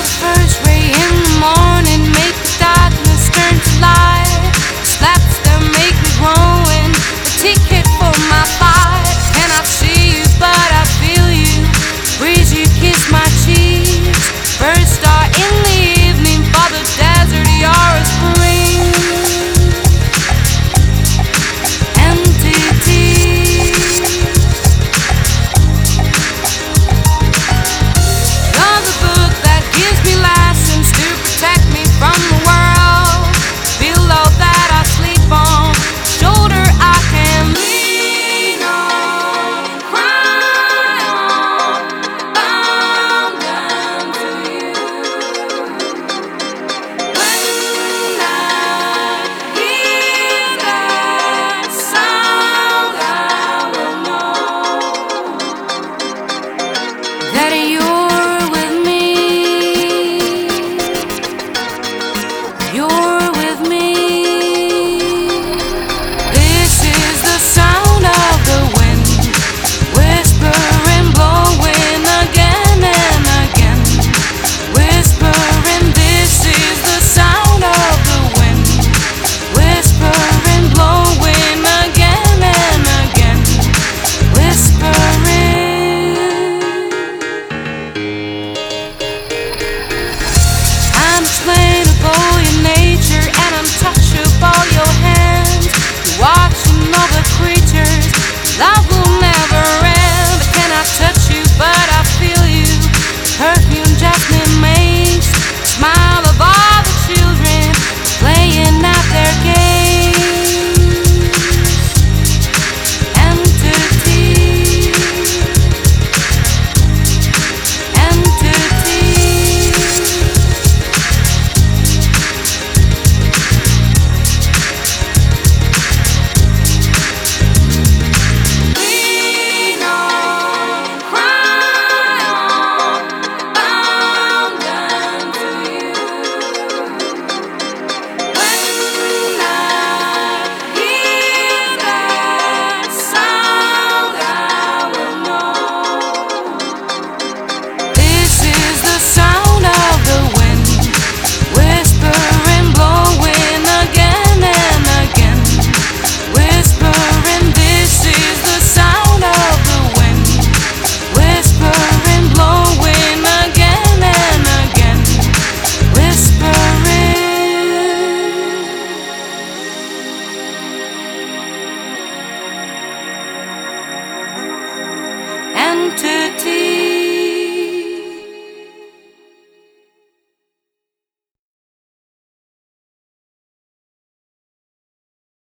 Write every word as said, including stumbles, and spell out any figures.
the first ray in the morning make the darkness turn to light. Slaps that make me grow and the ticket for my flight. Cannot see you, but I feel you. Breeze, you kiss my cheeks. First star in the evening for the desert, you're a spring. Entity. You're the book that gives me lessons to protect me from the world. Pillow that I sleep on, shoulder I can lean on, cry on, bound down to you. When I hear that sound, I will know that you're with me. You're with me. This is the sound of the wind, whispering, blowing again and again. Whispering, this is the sound of the wind, whispering, blowing again and again. Whispering. Unexplainable your nature and untouchable your hands. You're watching over creatures, love will never end. I cannot touch you, but I feel you. Perfume jasmine makes the smile of all the children playing at their games. Entity. Entity. Lean on, cry on, bound down to you. When I hear that sound, I will know. This is the sound of the wind, whispering, blowing again and again. Whispering, this is the sound of the wind, whispering, blowing again and again. Whispering. Entity.